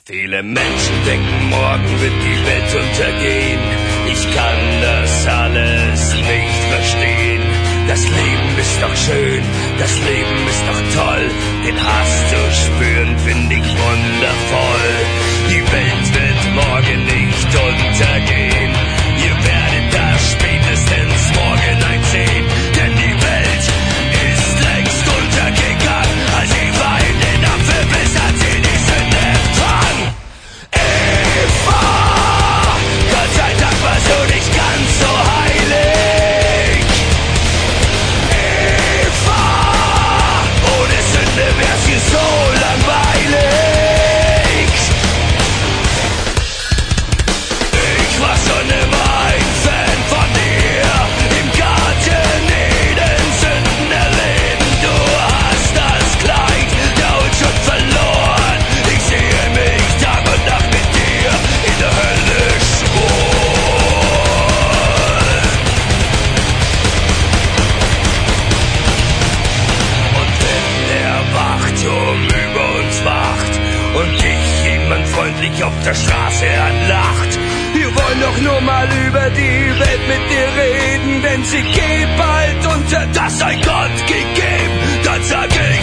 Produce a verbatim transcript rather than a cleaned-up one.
Viele Menschen denken, morgen wird die Welt untergehen. Ich kann das alles nicht verstehen. Das Leben ist doch schön, das Leben ist doch toll. Den Hass zu spüren, finde ich wundervoll. Die Welt wird morgen nicht untergehen. Ihr werdet das spätestens morgen einsehen. Denn die Welt ist längst untergegangen. Als Eva in den Apfel biss, hat sie die Sünde empfangen. Eva, Gott sei Dank warst du nicht ganz so heilig. Eva, ohne Sünde wär's hier so langweilig. Ich war schon immer ein Fan von dir. Im Garten Eden Sünden erleben. Du hast das Kleid der Unschuld verloren. Ich sehe mich Tag und Nacht mit dir in der Hölle schwul. Und wenn der Wachturm über uns wacht und dich jemand freundlich auf der Straße anlacht, wir wollen doch nur mal über die Welt mit dir reden, denn sie geht bald unter, das sei Gott gegeben. Dann sag ich